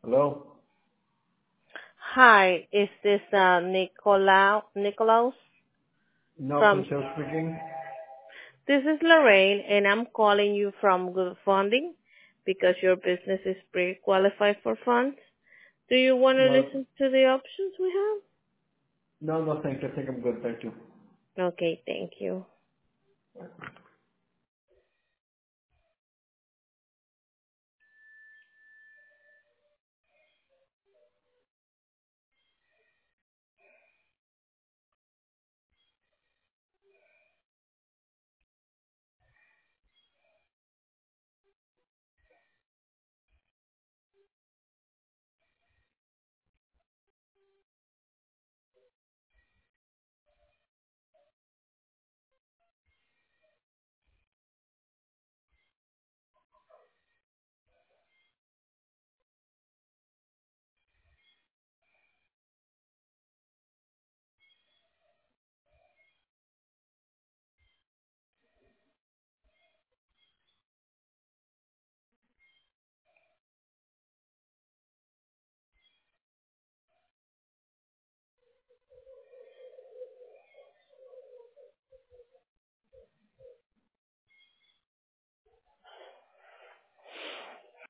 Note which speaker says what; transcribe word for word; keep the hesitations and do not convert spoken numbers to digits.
Speaker 1: Hello?
Speaker 2: Hi, is this uh, Nicolau Nicolaus
Speaker 1: No,
Speaker 2: from?
Speaker 1: Conchal speaking.
Speaker 2: This is Lorraine, and I'm calling you from Good Funding because your business is pre-qualified for funds. Do you want to
Speaker 1: No,
Speaker 2: listen to the options we
Speaker 1: no, no, thank you. I think I'm good. Thank you.
Speaker 2: have? Okay, thank you.